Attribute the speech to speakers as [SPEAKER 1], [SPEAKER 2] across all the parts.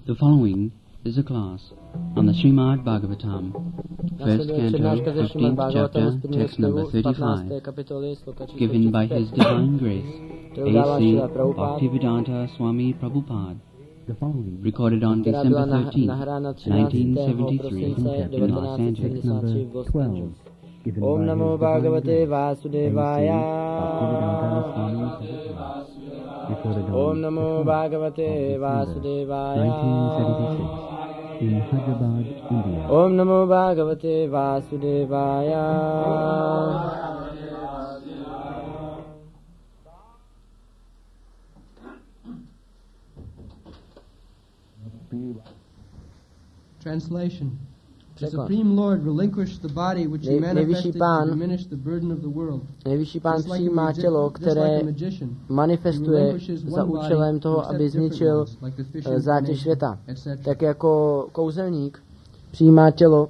[SPEAKER 1] The following is a class on the Srimad Bhagavatam, first canto, 15th chapter, text number 35, given by His Divine Grace, A.C. Bhaktivedanta Swami Prabhupada, recorded on December 13, 1973, in Los Angeles. Number 12.
[SPEAKER 2] Om Namo Bhagavate Vasudevaya. Om Namo Bhagavate Vasudevaya.
[SPEAKER 1] 1976, in Hyderabad, India.
[SPEAKER 2] Om Namo Bhagavate Vasudevaya.
[SPEAKER 3] Translation. The Supreme Lord relinquished the body which he manifested to diminish the burden of the world.
[SPEAKER 2] Nejvyšší Pán přijímá tělo, které manifestuje za účelem toho, aby zničil zátěž světa. Tak jako kouzelník přijímá tělo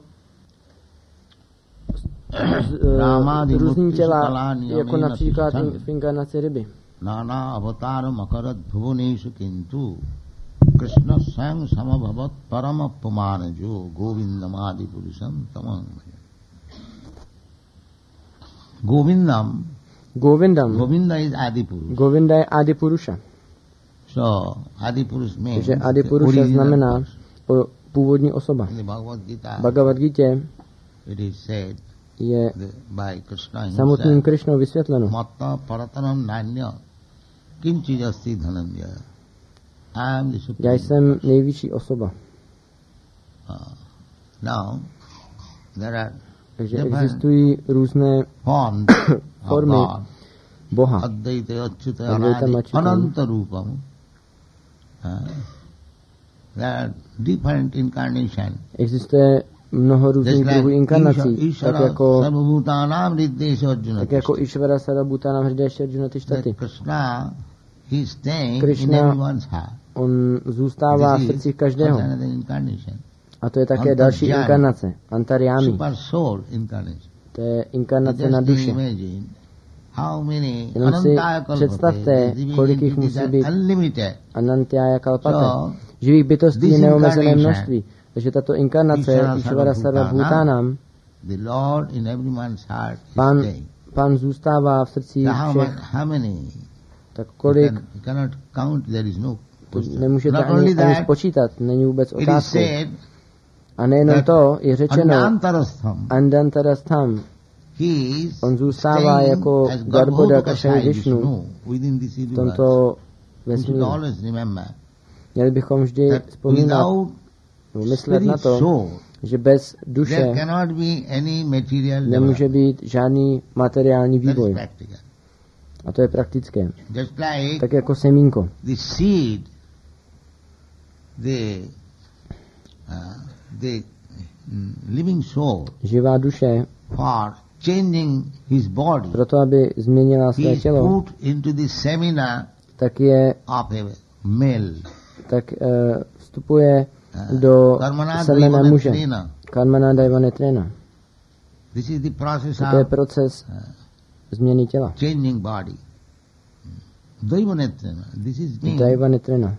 [SPEAKER 2] z různých těla, jako například v inkarnaci ryby.
[SPEAKER 4] Nana avataram akarat bhuvaneshu kintu Krishna sang samabhavat parama pumanajo Govindam adi purusham tamam.
[SPEAKER 2] Govinda
[SPEAKER 4] is adi purush.
[SPEAKER 2] Govinda je adi purusha.
[SPEAKER 4] So adi purush means.
[SPEAKER 2] Takže adi purusha znamená původní osoba. Bhagavad Gita je samotným Krišnou vysvětleno.
[SPEAKER 4] Matta paratanam nanya kinchijasti dhananya.
[SPEAKER 2] Já jsem nejvyšší osoba. Takže existují různé formy Boha. Advaita Achyutam. Existuje mnoho různých druhů inkarnací, tak jako Ishvara Sarvabhutanam Hridayasya Arjuna Tishtati. Krishna, on zůstává v srdcích každého. A to je také další inkarnace, Antaryami. To je inkarnace na duši. Jenom si představte, kolik jich musí být. Anantyaya Kalpata. Živých bytostí je neomezené množství. Takže tato inkarnace Ishvara Sarvabhutanam, Pán zůstává v srdcích všech. Tak kolik, to nemůžete ani spočítat, není vůbec otázkou. A nejenom to, je řečeno, Andantarastham, on zůstává jako Garbhodak a Shri Vishnu v tomto vesmíru. Měli bychom vždy vzpomínat, myslet na to, že bez duše nemůže být žádný materiální vývoj. A to je praktické. Tak jako semínko. Živá duše, proto aby změnila své tělo, tak vstupuje do semena muže. Karmana Daiva Netrena. To je proces změny těla. Daiva Netrena.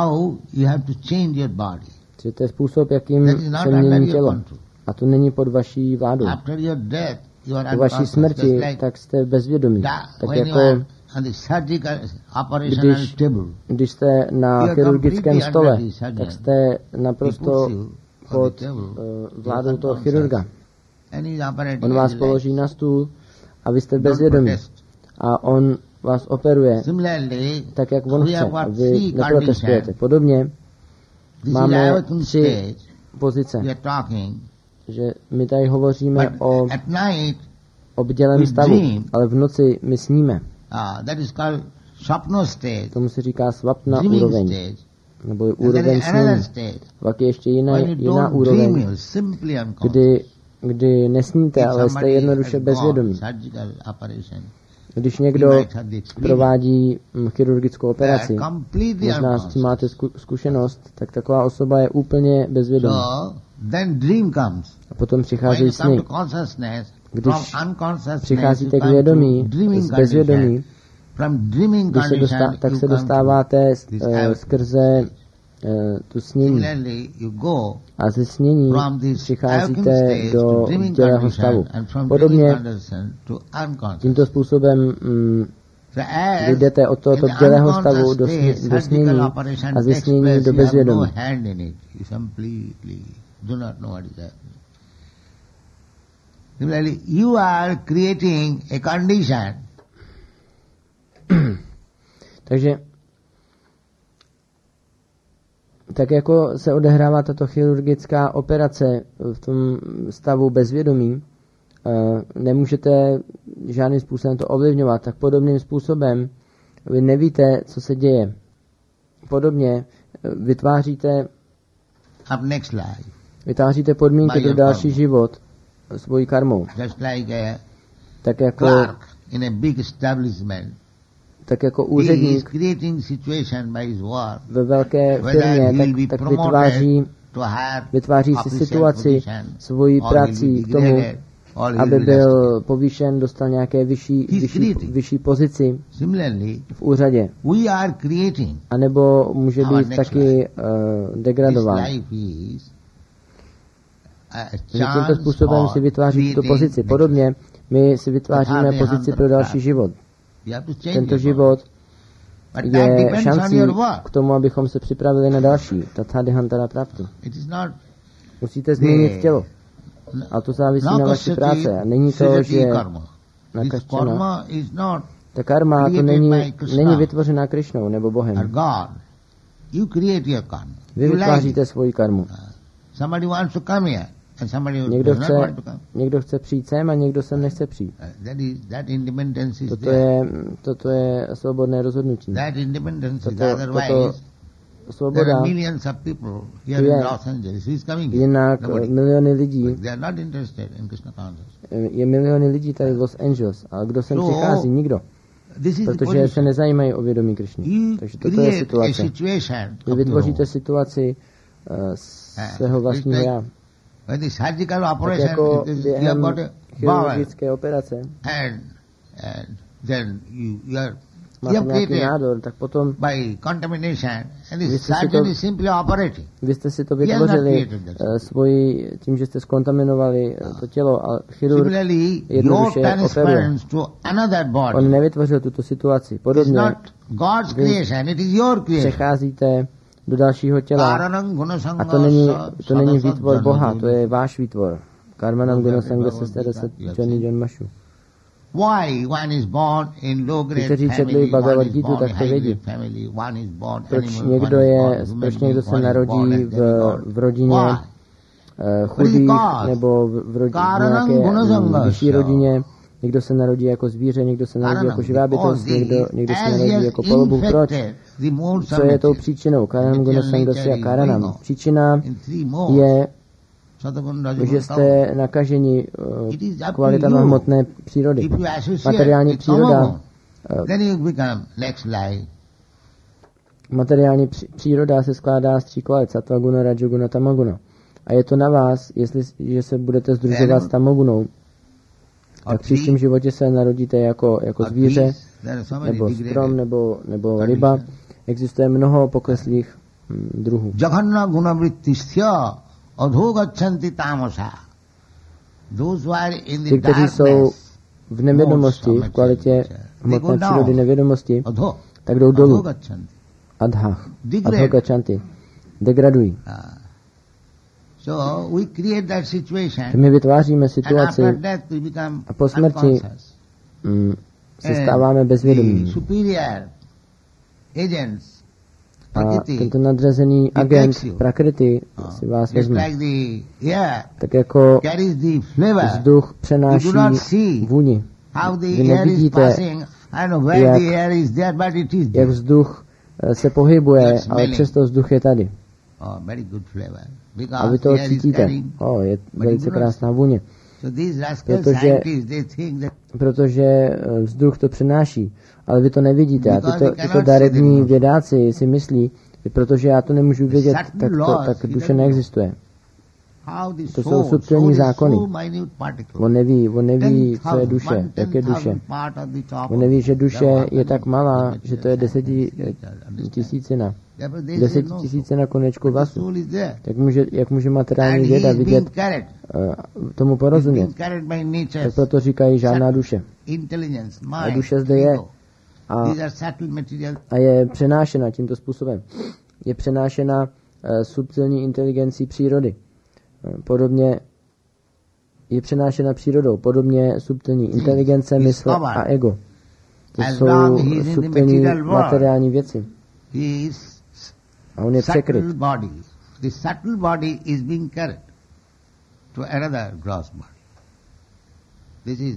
[SPEAKER 2] To je způsob, jakým se mění tělo. A to není pod vaší vládou. Po vaší smrti, tak jste bezvědomí. Tak jako když jste na chirurgickém stole, tak jste naprosto pod vládou toho chirurga. On vás položí na stůl a vy jste bezvědomí. A on vás operuje tak, jak on chce. A vy neprotestujete. Podobně máme 3 pozice. Že my tady hovoříme o bdělém stavu, ale v noci my sníme. Tomu se říká svapna úroveň. Nebo úroveň snění. Pak je ještě jiná úroveň, kdy nesníte, ale jste jednoduše bezvědomí. Když někdo provádí chirurgickou operaci, možná s tím máte zkušenost, tak taková osoba je úplně bezvědomí. A potom přicházejí sny. Když přicházíte k vědomí, z bezvědomí, tak se dostáváte skrze tu snění. A ze snění přicházíte do bdělého stavu. Podobně tímto způsobem vyjdete od tohoto bdělého stavu do snění a ze snění do bezvědomí.
[SPEAKER 4] You are creating a condition.
[SPEAKER 2] Takže tak jako se odehrává tato chirurgická operace v tom stavu bezvědomí, nemůžete žádným způsobem to ovlivňovat, tak podobným způsobem vy nevíte, co se děje. Podobně vytváříte podmínky pro další život svojí karmou. Tak jako úředník ve velké firmě, tak vytváří si situaci svojí prací k tomu, aby byl povýšen, dostal nějaké vyšší pozici v úřadě. A nebo může být taky degradován. Že tímto způsobem si vytváří tuto pozici. Podobně my si vytváříme pozici pro další život. Tento život je šancí k tomu, abychom se připravili na další. Tatha dehantara prapti. Musíte změnit tělo. A to závisí na vaší práce. A není to, že nakaštěna. Ta karma to není vytvořená Krišnou nebo Bohem. Vy vytváříte svoji karmu. Někdo chce přijít sem a někdo sem nechce přijít. Toto je svobodné rozhodnutí. Toto svoboda jinak miliony lidí je miliony lidí tady v Los Angeles, a kdo sem přichází? Nikdo. Protože se nezajímají o vědomí Krišny. Takže toto je situace. Vy vytvoříte situaci svého vlastního já. Tak jako během chirurgické operace máte nějaký nádor, tak potom vy jste si to vytvořili tím, že jste zkontaminovali to tělo, a chirurg jednoduše operuje. On nevytvořil tuto situaci. Podobně vy přecházíte do dalšího těla. A to není výtvor Boha, to je váš výtvor. Karmanam gunasanga sastarasat jani janmashu. Kteří četli Bhagavad Gita, tak to vědí. Proč někdo se narodí v rodině chudých, nebo v nějaké vyšší rodině. Někdo se narodí jako zvíře, někdo se narodí jako živá bytost, někdo se narodí jako polobůh. Proč? Co je tou příčinou? Karanam gunasangasi a karanam. Příčina je, že jste nakaženi kvalitama hmotné přírody. Materiální příroda příroda se skládá z 3 kvalit: sattva guna, rajoguna, tamaguna. A je to na vás, že se budete sdružovat s tamagunou, tak v příštím životě se narodíte jako zvíře, nebo strom, nebo ryba. Existuje mnoho pokleslých druhů. Ti, kteří jsou v nevědomosti, v kvalitě hmotné přírody nevědomosti, tak jdou dolů. Adhogachanti. Degradují. My vytváříme situaci a po smrti se stáváme bezvědomí. A tento nadřazený agent Prakriti si vás vezme. Tak jako vzduch přenáší vůni. Vy nevidíte, jak vzduch se pohybuje, ale přesto vzduch je tady. A vy to cítíte. Je velice krásná vůně. Protože vzduch to přenáší, ale vy to nevidíte. A tyto darební vědáci si myslí, protože já to nemůžu vědět, tak duše neexistuje. To jsou subtilní zákony. On neví, co je duše, jak je duše. On neví, že duše je tak malá, že to je 10 000. 10 000 na konečku vlasu. Jak může materiální věda vidět, tomu porozumět? Tak proto říkají žádná duše. A duše zde je. A je přenášena tímto způsobem. Je přenášena subtilní inteligencí přírody. Podobně je přenášena přírodou. Podobně subtilní inteligence, mysl a ego. To jsou subtilní materiální věci. A on je překryt.
[SPEAKER 4] The subtle body is being carried to another gross body. This is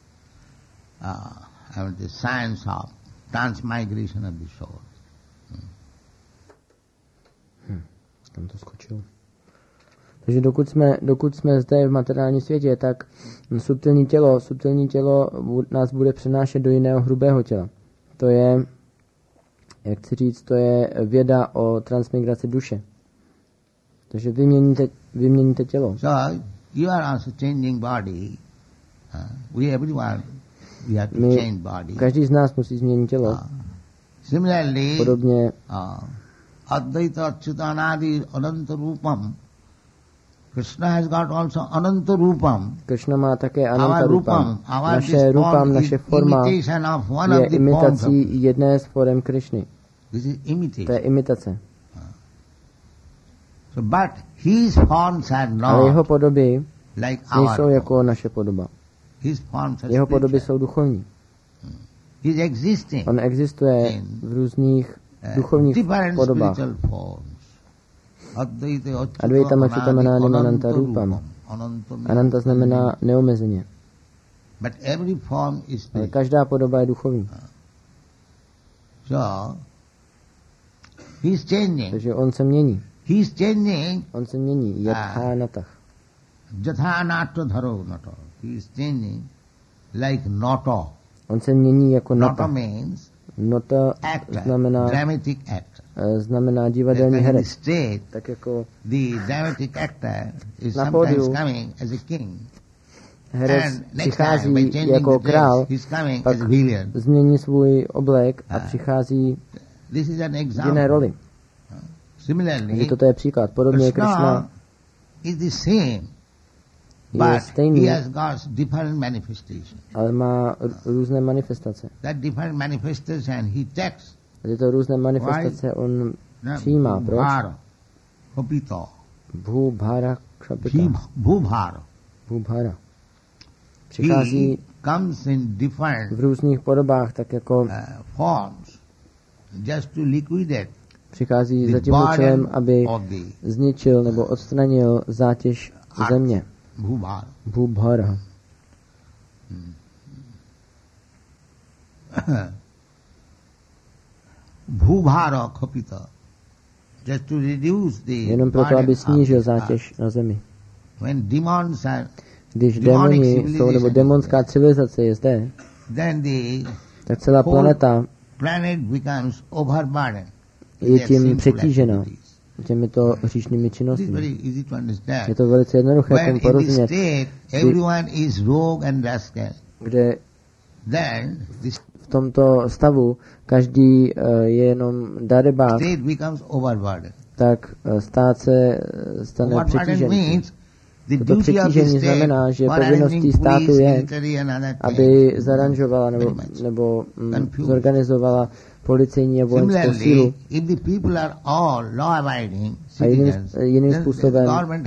[SPEAKER 4] the science of transmigration of the soul.
[SPEAKER 2] Tam to skočilo. Takže dokud jsme zde v materiálním světě, tak subtilní tělo nás bude přenášet do jiného hrubého těla. To je, jak chci říct, to je věda o transmigraci duše. Takže vyměníte tělo.
[SPEAKER 4] So, you are also changing body. Everyone, we have to change body.
[SPEAKER 2] Každý z nás musí změnit tělo.
[SPEAKER 4] Similarly,
[SPEAKER 2] podobně
[SPEAKER 4] Advaita Achyutanadi Ananta Rupam. Krishna has got also Ananta Rupam.
[SPEAKER 2] Krishna má také Ananta Rupam. Naše Rupam, naše forma je imitací jedné z forem Krishny. To je imitace.
[SPEAKER 4] So, but his forms are not.
[SPEAKER 2] Ale jeho podoby
[SPEAKER 4] like
[SPEAKER 2] nejsou jako naše podoba. Jeho podoby jsou duchovní. On existuje v různých duchovních podobách. Advaita Achyutamana Ananta Rupam. Ananta znamená neomezeně. Ale každá podoba je duchovní. Takže on se mění. On se mění. Yatha natah.
[SPEAKER 4] Jatha nato dharo nato. He is changing like noto.
[SPEAKER 2] On se mění jako
[SPEAKER 4] Noto
[SPEAKER 2] nata.
[SPEAKER 4] means
[SPEAKER 2] Nota znamená
[SPEAKER 4] dramatic act.
[SPEAKER 2] Znamená divadelní herec.
[SPEAKER 4] State,
[SPEAKER 2] Tak jako
[SPEAKER 4] the dramatic actor is
[SPEAKER 2] na
[SPEAKER 4] sometimes
[SPEAKER 2] pódiu
[SPEAKER 4] coming as a king.
[SPEAKER 2] herec přichází jako král, pak změní svůj oblek a přichází v jiné roli. Takže toto je příklad. Podobně Krishna je stejný, ale má různé manifestace. A tyto různé manifestace on přijímá. Proč? Bhubhara Kshapita. Bhubhara. Přichází v různých podobách, tak jako přichází za tím účelem, aby zničil nebo odstranil zátěž země. Bhubhara.
[SPEAKER 4] Bhubhara Khapita.
[SPEAKER 2] Jenom proto, aby snížil zátěž na zemi. Když démoni jsou, nebo démonská civilizace je zde, tak celá planeta je tím přetížena těmito hříšnými činnostmi. Je to velice jednoduché tomu porozumět, kde v tomto stavu každý je jenom darebák, tak stát se stane přetíženým. Toto přetížení znamená, že povinností státu je, aby zaranžovala nebo zorganizovala policejní a vojenskou sílu. A jiným způsobem,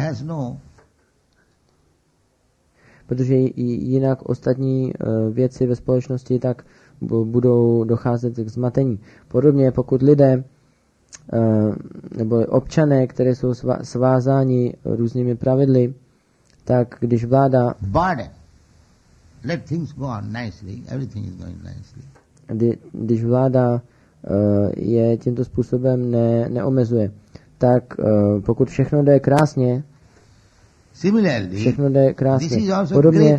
[SPEAKER 2] protože jinak ostatní věci ve společnosti tak budou docházet k zmatení. Podobně pokud lidé nebo občané, které jsou svázáni různými pravidly, tak když vláda když vláda je tímto způsobem neomezuje, tak pokud všechno jde krásně, podobně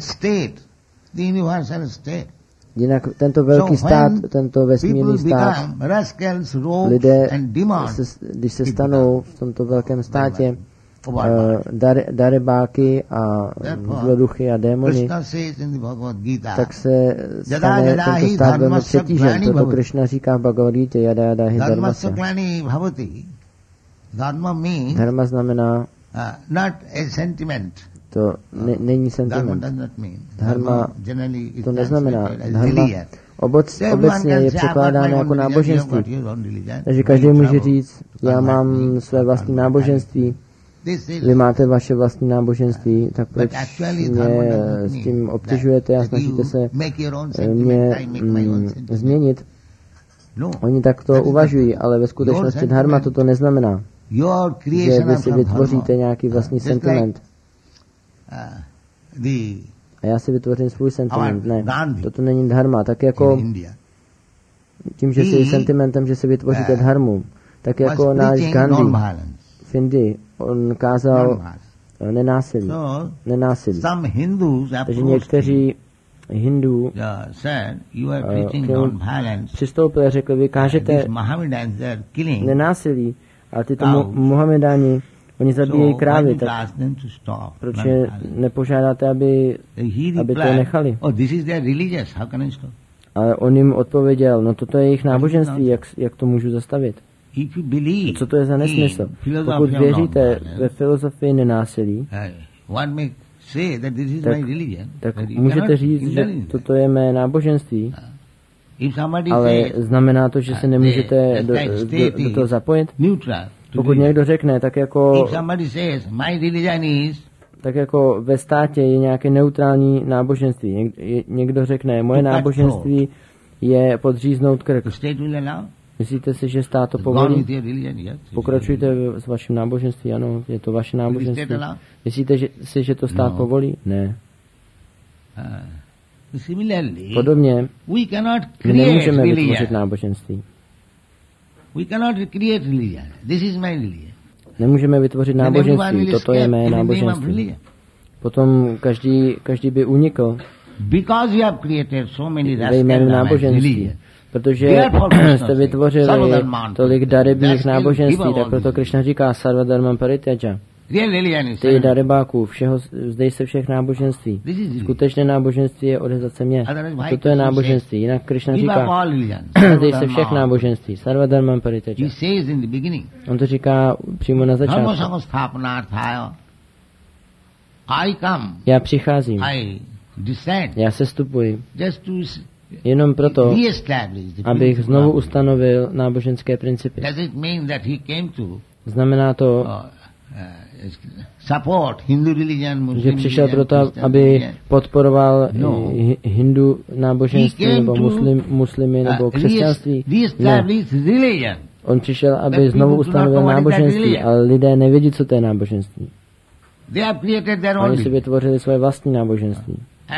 [SPEAKER 2] jinak tento velký stát, tento vesmírný stát, lidé, když se stanou v tomto velkém státě, darebáky a zloduchy a démony, tak se stane tento stát velmi přetížen. Proto Krishna říká v Bhagavad Gita jada jada hi dharmasya. Dharma znamená to není sentiment. Dharma to neznamená. Dharma obecně je překládáno jako náboženství. Takže každý může říct, já mám své vlastní náboženství, vy máte vaše vlastní náboženství, tak proč mě s tím obtěžujete a snažíte se mě změnit? Oni takto uvažují, ale ve skutečnosti dharma toto neznamená, že vy si vytvoříte nějaký vlastní sentiment. A já si vytvořím svůj sentiment. Ne, toto není dharma. Tak jako tím, že si sentimentem, že si vytvoříte dharmu, tak jako náš Gandhi v Indii, on kázal nenásilí. Takže někteří Hindů přistoupili a řekli, vy kážete nenásilí, ale tyto Mohamedáni, oni zabíjejí krávy, tak proč nepožádáte, aby to nechali? Ale on jim odpověděl, no toto je jejich náboženství, jak to můžu zastavit? Co to je za nesmysl? Pokud věříte ve filozofii nenásilí, tak můžete říct, že toto je mé náboženství, ale znamená to, že se nemůžete do toho zapojit? Pokud někdo řekne, tak jako ve státě je nějaké neutrální náboženství. Někdo řekne, moje náboženství je podříznout krk. Myslíte si, že stát to povolí? Pokračujte s vaším náboženství, ano, je to vaše náboženství. Myslíte si, že to stát povolí? Ne. Podobně, my nemůžeme vytvořit náboženství. Nemůžeme vytvořit náboženství, toto je mé náboženství. Potom každý by unikl ve jménu náboženství. Protože jste vytvořili tolik darebných náboženství, tak proto Krishna říká Sarva dharmam parityaja. Ty darebáků, vzdej se všech náboženství. Skutečné náboženství je odevzdat se mě. Toto je náboženství. Jinak Krishna říká, vzdej se všech náboženství. Sarva dharmam parityaja. On to říká přímo na začátku. Já přicházím. Já se stupuji. Jenom proto, abych znovu ustanovil náboženské principy. Znamená to, že přišel proto, aby podporoval hindu náboženství, nebo muslimy, nebo křesťanství? Ne. On přišel, aby znovu ustanovil náboženství, ale lidé nevědí, co to je náboženství. Oni si vytvořili své vlastní náboženství.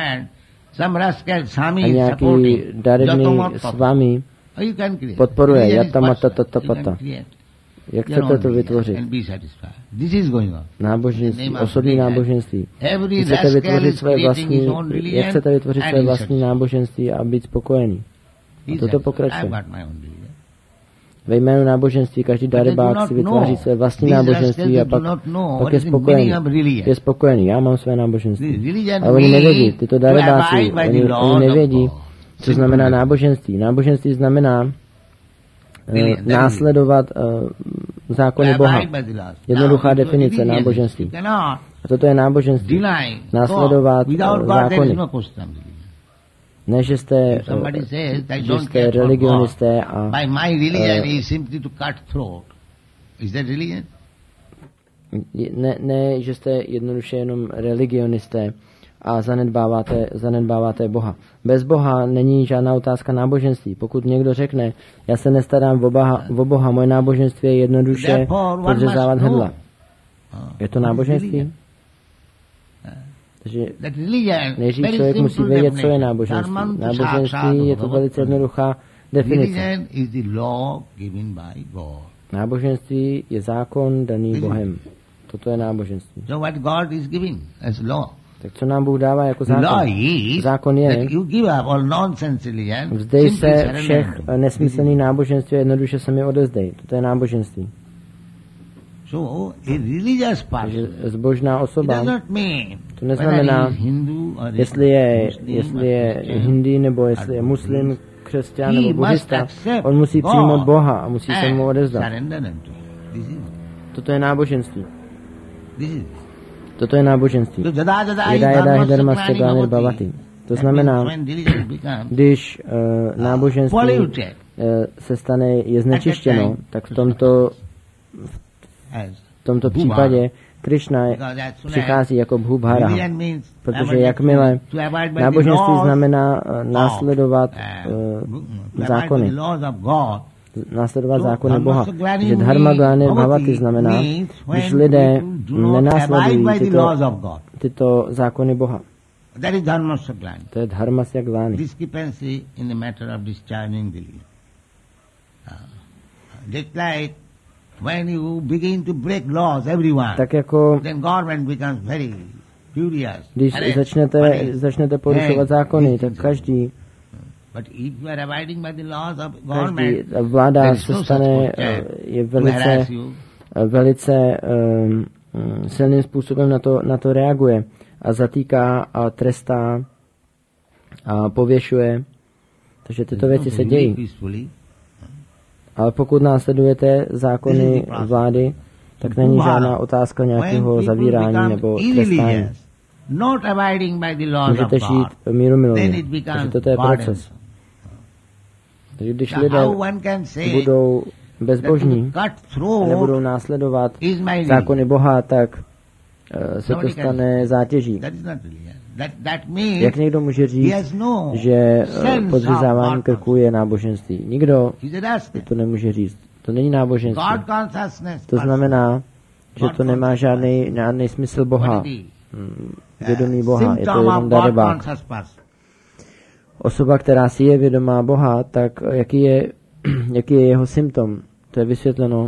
[SPEAKER 2] A nějaký darebný svami podporuje yatamatatatatapata. Jak chcete to vytvořit? Náboženství, osobní náboženství. Jak chcete vytvořit své vlastní náboženství a být spokojený? A toto pokračuje. Ve jménu náboženství každý darebák si vytváří své vlastní náboženství a pak je spokojený. Je spokojený, já mám své náboženství. Ale oni nevědí, tyto darebáci, oni nevědí, co znamená náboženství. Náboženství znamená následovat zákony Boha. Jednoduchá definice náboženství. A toto je náboženství. Následovat zákony. Ne, že jste religionisté a ne, že jste jednoduše jenom religionisté a zanedbáváte Boha. Bez Boha není žádná otázka náboženství. Pokud někdo řekne, já se nestarám o Boha, moje náboženství je jednoduše podřezávat hrdla. Je to náboženství? Takže nejdřív člověk musí vědět, co je náboženství. Náboženství je to velice jednoduchá definice. Náboženství je zákon daný Bohem. Toto je náboženství. Tak co nám Bůh dává jako zákon? Zákon je, vzdej se všech nesmyslných náboženství a jednoduše se mi odezdej. Toto je náboženství. Takže zbožná osoba, to neznamená, jestli je Hindi, nebo jestli je muslim, křesťan nebo buddhista, on musí přijmout Boha a musí se mu odevzdat. Toto je náboženství. Toto je náboženství. Jada hidharma sthaglanir bhavati. To znamená, když náboženství se stane, je znečištěno, tak v tomto případě Krishna přichází jako Bhubhara, protože jakmile náboženství znamená následovat zákony, Boha, že dharma glanir bhavati znamená, když lidé nenásledují tyto zákony Boha. To je dharmasya glani.
[SPEAKER 4] When you begin to break laws, everyone,
[SPEAKER 2] tak jako
[SPEAKER 4] then government becomes very furious.
[SPEAKER 2] Když začnete porušovat zákony, tak každý vláda se stane, je velice silným způsobem na to reaguje a zatýká a trestá a pověšuje. Takže tyto věci se dějí. Ale pokud následujete zákony vlády, tak není žádná otázka nějakého zavírání nebo trestání. Můžete žít mírumilovně. Takže toto je proces. Takže když lidé budou bezbožní a nebudou následovat zákony Boha, tak se to stane zátěží. Jak někdo může říct, že podřezávání krku je náboženství? Nikdo to nemůže říct. To není náboženství. To znamená, že to nemá žádný smysl Boha. Vědomí Boha. Je to jenom darebák. Osoba, která si je vědomá Boha, tak jaký je jeho symptom? To je vysvětleno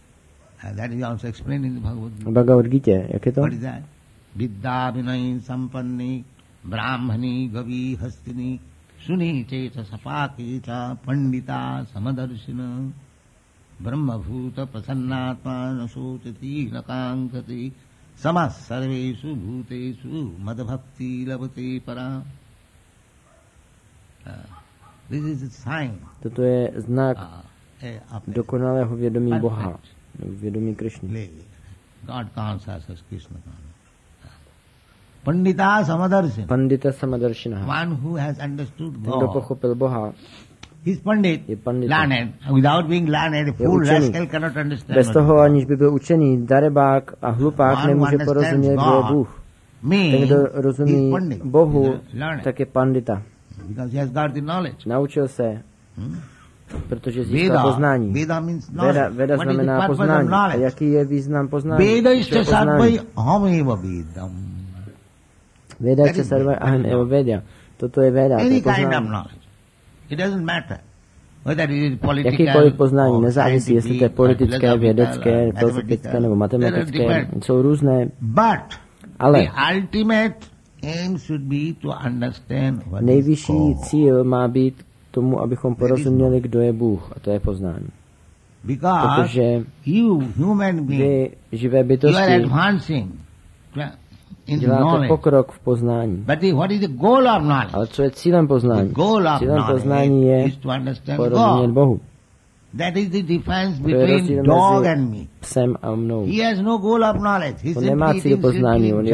[SPEAKER 2] v Bhagavad Gita. Jak je to?
[SPEAKER 4] Vidya vinay sampanni brahmani gavi hastini suni cheta sapakita pandita samadarshina brahmabhuta prasannatma nasotati nakankati samas sarveshu bhutesu madbhakti labate para. This is a sign.
[SPEAKER 2] Toto je znak dokonalého vědomí Boha, vědomí Krishny.
[SPEAKER 4] God consciousness as Krishna. Pandita
[SPEAKER 2] Samadarshina.
[SPEAKER 4] One who has understood God.
[SPEAKER 2] Kdo pochopil Boha,
[SPEAKER 4] he is pandit, learned. Without being learned, a fool rascal cannot understand.
[SPEAKER 2] Bez toho, aniž by byl učený, darebák a hlupák nemůže porozumět, kdo je Bůh. Ten, kdo rozumí Bohu, tak je pandita.
[SPEAKER 4] Because he has got the knowledge.
[SPEAKER 2] Naučil se, protože získal poznání. Veda znamená poznání. A jaký je význam poznání? Veda je sarva aham eva vedya. Toto je Veda, to je poznání. Jakýkoliv poznání, nezávisí, jestli to je politické, vědecké, filozofické nebo matematické, jsou různé. Ale nejvyšší cíl má být tomu, abychom porozuměli, kdo je Bůh, a to je poznání. Protože vy, živé bytosti, děláte pokrok v poznání. Ale co je cílem poznání? Cílem poznání je porozumět Bohu. To je rozdíl mezi psem a mnou. On nemá cíl poznání, on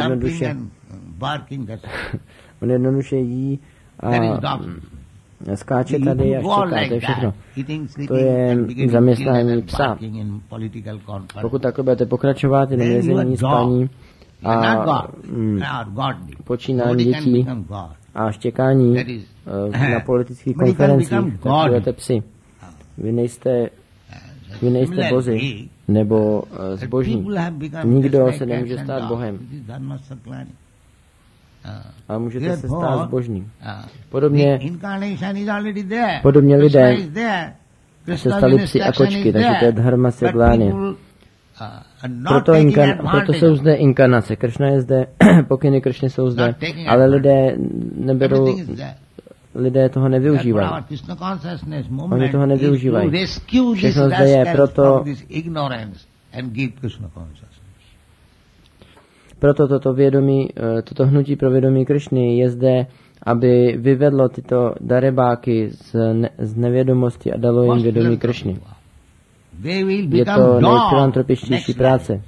[SPEAKER 2] jednoduše jí a skáče tady a štěká, to je všechno. To je zaměstnání psa. Pokud takhle budete pokračovat, jenom jezení, spaní a počínání dětí a štěkání na politických konferencích, tak budete psy. Vy nejste bozi nebo zbožní. Nikdo se nemůže stát Bohem. A můžete se stát zbožným. Podobně lidé se stali psi a kočky, takže to je dharmasya glani. Proto jsou zde inkarnace. Kršna je zde, pokyny Kršny jsou zde, ale lidé toho nevyužívají. Oni toho nevyužívají. Všechno zde je proto,
[SPEAKER 4] and give Krishna consciousness.
[SPEAKER 2] Proto toto hnutí pro vědomí Krišny je zde, aby vyvedlo tyto darebáky z nevědomosti a dalo jim vědomí Krišny. Je to nejfilantropičtější práce.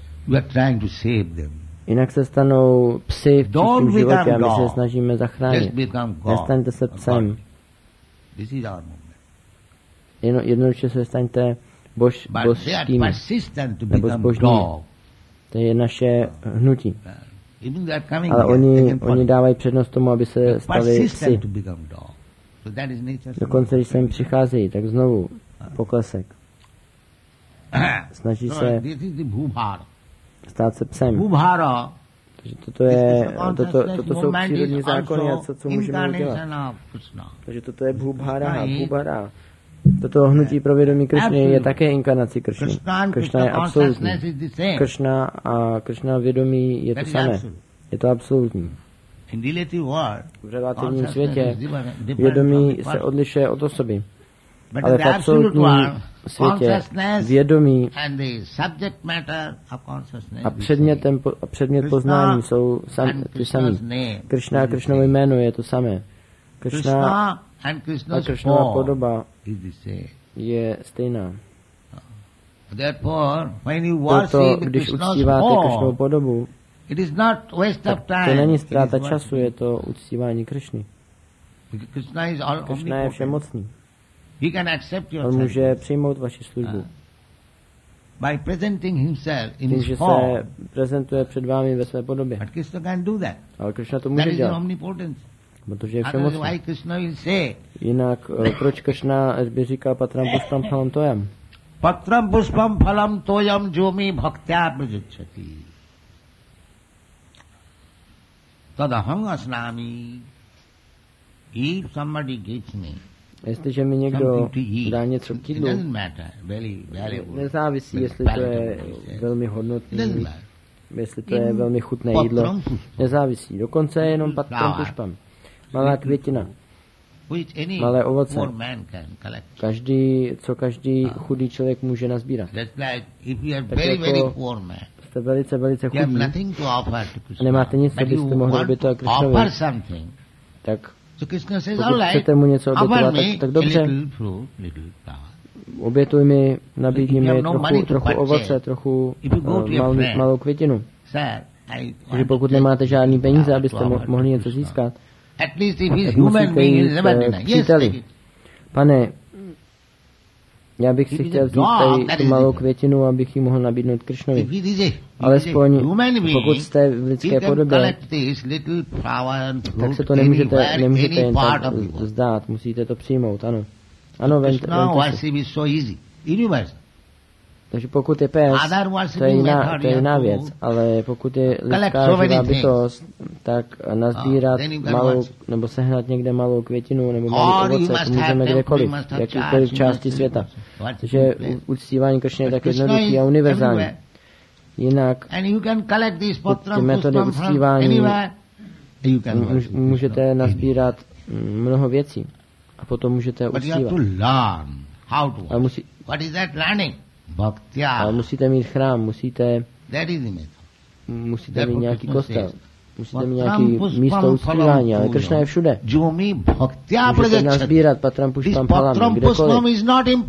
[SPEAKER 2] Jinak se stanou psy v příštím životě a my se snažíme zachránit. Nestaňte se psem. Jednoduše se staňte božskými nebo zbožnými. To je naše hnutí. Ale oni dávají přednost tomu, aby se stali psy. Dokonce, když sem přicházejí, tak znovu poklesek. Snaží se stát se psem. Takže toto jsou přírodní zákony a co můžeme udělat. Takže toto je Bhubhara. Toto hnutí pro vědomí Krišny je také inkarnací Krišny. Krišna je absolutní. Krišna vědomí je to samé. Je to absolutní. V relativním světě vědomí se odlišuje od osoby. Ale v absolutním světě vědomí a předmět poznání jsou ty samý. Krishna a Krishnovo jméno je to samé. Krishna a Krishnova podoba je stejná. Proto, když uctíváte Krishnovu podobu, tak to není ztráta času, je to uctívání Krishny. Krishna je všemocný. On může přijmout vaši službu. Tím, že se prezentuje před vámi ve své podobě. Ale Krishna to může dělat, protože je všemocný. Jinak, proč Krishna by říkal Patram Pushpam Phalam Toyam?
[SPEAKER 4] Patram Pushpam Phalam Toyam Jomi Bhaktya Prajachati. Tadaham asnami. If somebody gives me,
[SPEAKER 2] jestliže mi někdo dá něco k jídlu, nezávisí, jestli to je velmi hodnotný, jestli to je velmi chutné jídlo, nezávisí. Dokonce je jenom Patram Pushpam. Malá květina, malé ovoce. Každý chudý člověk může nazbírat. Tak jako jste velice chudí a nemáte nic, co byste mohli obětovat Krishnovi, tak pokud chcete mu něco obětovat, tak dobře, obětuj mi, nabídni mi trochu ovoce, trochu malou květinu. Takže pokud nemáte žádný peníze, abyste mohli něco získat, tak musíte jít k příteli. Pane, já bych si chtěl vzít tady tu malou květinu, abych ji mohl nabídnout Krishnovi. Alespoň pokud jste v lidské podobě, tak se to nemůžete jen tak vzdát, musíte to přijmout, ano. Ano, vemte si. Takže pokud je pes, to je jiná věc, ale pokud je lidská živá bytost, tak nazbírat malou, nebo sehnat někde malou květinu, nebo malý ovoce, to můžeme kdekoliv, v jakýkoliv části světa. Takže uctívání Krishny je tak jednoduchý a univerzální. Jinak ty metody uctívání můžete nazbírat mnoho věcí a potom můžete uctívat. Ale musíte mít chrám, musíte mít nějaký kostel, musíte mít nějaký místo uctívání, ale Krishna je všude. Můžete nazbírat Patram Pushpam Phalam, kdekoliv.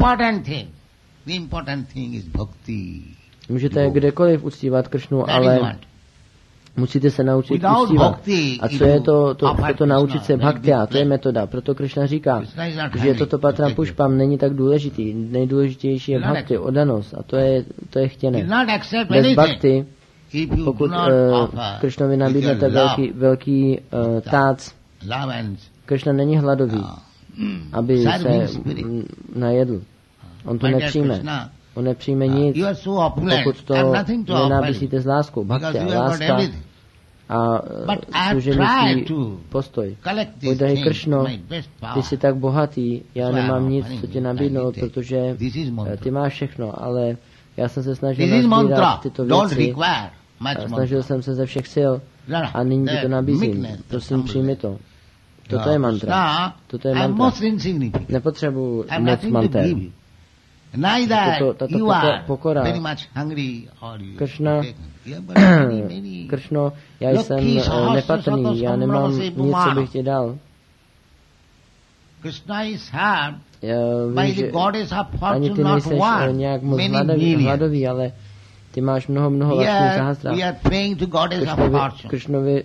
[SPEAKER 2] Můžete kdekoliv uctívat Krishnu, ale musíte se naučit uctívat. A co je toto naučit se bhaktya? To je metoda. Proto Krishna říká, že toto Patram Pushpam není tak důležitý. Nejdůležitější je bhakti, oddanost. A to je chtěné. Bez bhakti, pokud Krishnovi nabídnete velký tác, Krishna není hladový, aby se najedl. On to nepřijme. On nepřijme nic, pokud to nenabízíte s láskou. Bhaktya, láska a služenský postoj. Můj drahý Kršno, ty jsi tak bohatý, já nemám nic, co ti nabídnout, protože ty máš všechno, ale já jsem se snažil nazbírat tyto věci, snažil jsem se ze všech sil a nyní ti to nabízím. Prosím, přijmi to. Toto je mantra. Nepotřebuji moc manter. tato pokora. Kršno, já jsem nepatrný, já nemám nic, co bych ti dal. Ani ty nejseš nějak moc hladový, ale ty máš mnoho Lakšmi Sahasra. Kršnovi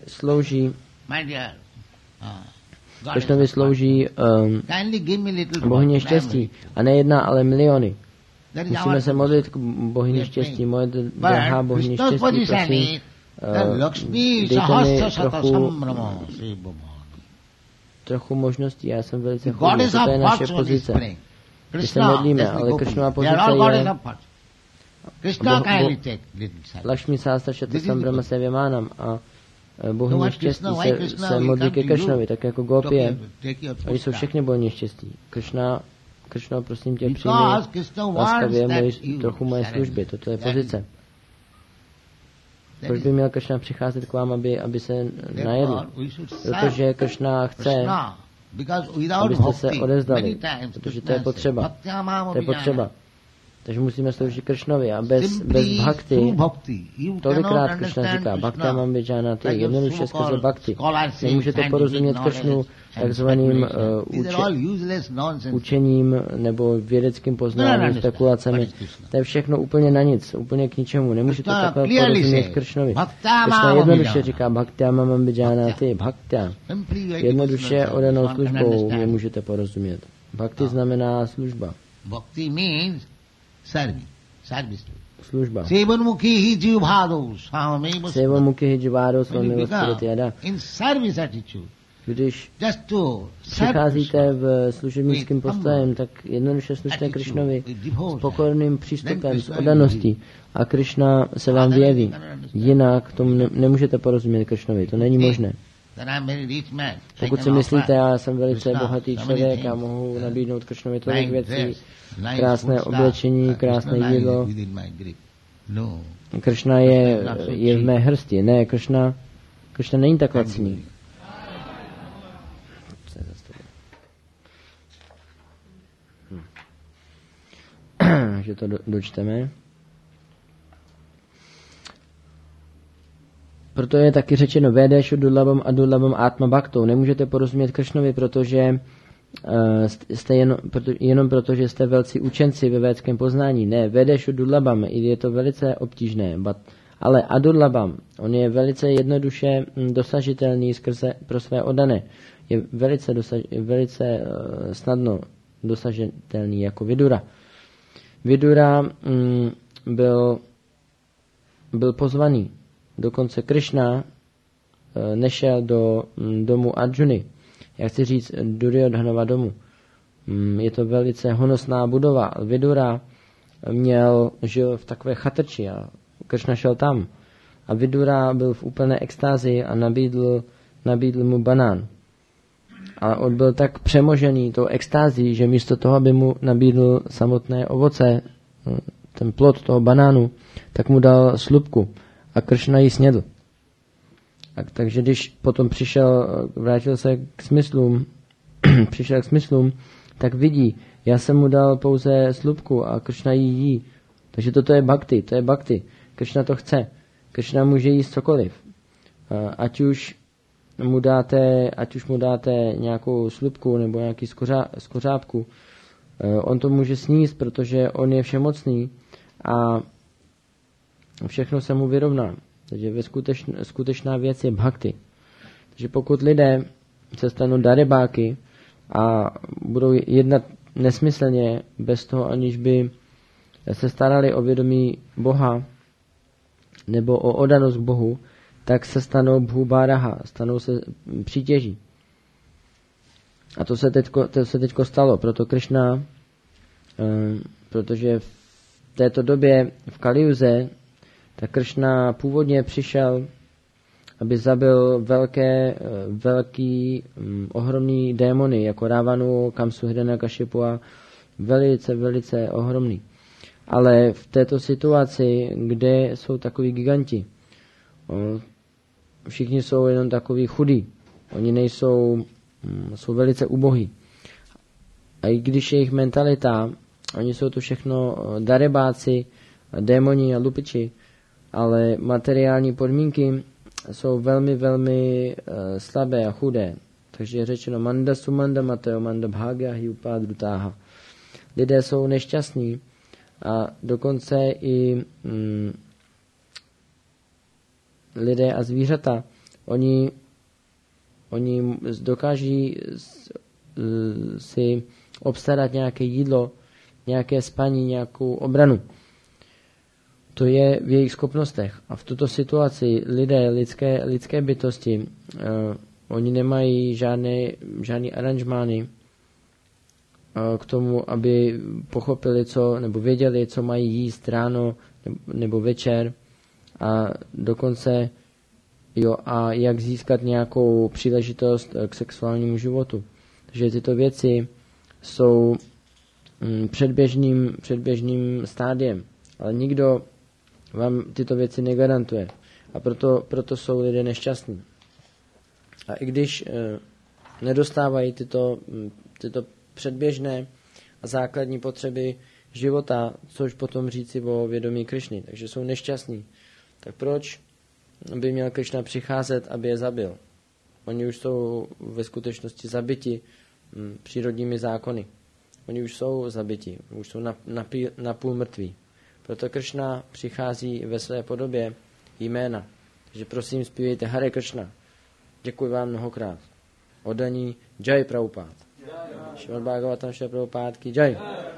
[SPEAKER 2] slouží bohyně štěstí. A ne jedna, ale miliony. Musíme se modlit k bohyni štěstí. Moje drahá bohyně štěstí, prosím, dejte mi trochu možností. Já jsem velice chudý. To je naše pozice. My se modlíme, ale Kršnova pozice je Lakšmi Sahasra Šatasam Brahma Sevyamánam a bohyně štěstí se modlí ke Kršnovi, tak jako gopie. Oni jsou všechny bohyně štěstí. Kršno, prosím tě, přijmi láskavě trochu moje služby. Toto je pozice. Proč by měl Kršna přicházet k vám, aby se najedl? Protože Kršna chce, abyste se odevzdali. Protože to je potřeba. To je potřeba. Takže musíme sloužit Kršnovi a bez bhakti, tolikrát Kršna říká, bhakti mám vyžánat, jednoduše skrze bhakti. Nemůžete porozumět Kršnu takzvaným učením nebo vědeckým poznáním, spekulacemi. To je všechno úplně na nic, úplně k ničemu. Nemůžete takhle porozumět Kršnovi. Kršna jednoduše říká, bhakti mám vyžánat, bhakti. Jednoduše odanou službou mě můžete porozumět. Bhakti znamená služba. Služba.
[SPEAKER 4] Sevamukhi
[SPEAKER 2] jivado svamilostiryada. Když přicházíte v služebnickým postojem, tak jednoduše služte Kršnovi s pokorným přístupem, s oddaností a Kršna se vám vyjeví. Jinak tomu nemůžete porozumět Kršnovi, to není možné. Pokud si myslíte, já jsem velice bohatý člověk, já mohu nabídnout Kršnovi tolik věcí, krásné oblečení, krásné jídlo. Kršna je v mé hrsti. Ne, Kršna není tak lacný. Že to dočteme. Proto je taky řečeno Védéšu Durlabam a Durlabam Atma Bhaktou. Nemůžete porozumět Kršnovi, protože jste jenom proto, že jste velcí učenci ve védském poznání. Ne, Védéšu Durlabam, je to velice obtížné. Ale Adurlabam, on je velice jednoduše dosažitelný pro své oddané. Je velice snadno dosažitelný jako Vidura. Vidura byl pozvaný. Dokonce Kršna nešel do domu Arjuny. Já chci říct Duryodhanova domu. Je to velice honosná budova. Vidura žil v takové chatrči a Kršna šel tam. A Vidura byl v úplné extázi a nabídl mu banán. A on byl tak přemožený tou extází, že místo toho, aby mu nabídl samotné ovoce, ten plod toho banánu, tak mu dal slupku. A Kršna ji snědl. Takže když potom vrátil se k smyslům, tak vidí, já jsem mu dal pouze slupku a Kršna ji jí. Takže to je bhakti. Kršna to chce. Kršna může jíst cokoliv. Ať už mu dáte nějakou slupku nebo nějaký skořápku, on to může sníst, protože on je všemocný a všechno se mu vyrovná. Takže skutečná věc je bhakti. Takže pokud lidé se stanou darebáky a budou jednat nesmyslně bez toho, aniž by se starali o vědomí Boha nebo o oddanost k Bohu, tak se stanou bhubáraha, stanou se přítěží. A to se teďko stalo. Proto Kršna, protože v této době v Kaliuze, tak Kršna původně přišel, aby zabil ohromný démony, jako Rávanu, Kamsu, Hiranyakashipu a velice ohromný. Ale v této situaci, kde jsou takoví giganti, všichni jsou jenom takový chudí, oni jsou velice ubohí. A i když jejich mentalita Oni jsou to všechno darebáci, démoni a lupiči, ale materiální podmínky jsou velmi, velmi slabé a chudé. Takže je řečeno manda sumanda mateo manda bhagya hi upadrutáha. Lidé jsou nešťastní a dokonce i lidé a zvířata, oni dokáží si obstarat nějaké jídlo, nějaké spaní, nějakou obranu. To je v jejich schopnostech. A v tuto situaci lidé, lidské bytosti, oni nemají žádný aranžmány k tomu, aby pochopili, nebo věděli, co mají jíst ráno nebo večer a dokonce a jak získat nějakou příležitost k sexuálnímu životu. Takže tyto věci jsou předběžným stádiem, ale nikdo vám tyto věci negarantuje. A proto jsou lidé nešťastní. A i když nedostávají tyto předběžné a základní potřeby života, což potom říci o vědomí Krišny, takže jsou nešťastní, tak proč by měl Krišna přicházet, aby je zabil? Oni už jsou ve skutečnosti zabiti přírodními zákony. Oni už jsou zabiti, už jsou napůl mrtví. Proto Krišna přichází ve své podobě jména. Takže prosím, zpívejte Hare Krishna. Děkuji vám mnohokrát. Oddaní Jai Prabhupada. Šrimad Bhagavatam Šri Prabhupada ki Jai.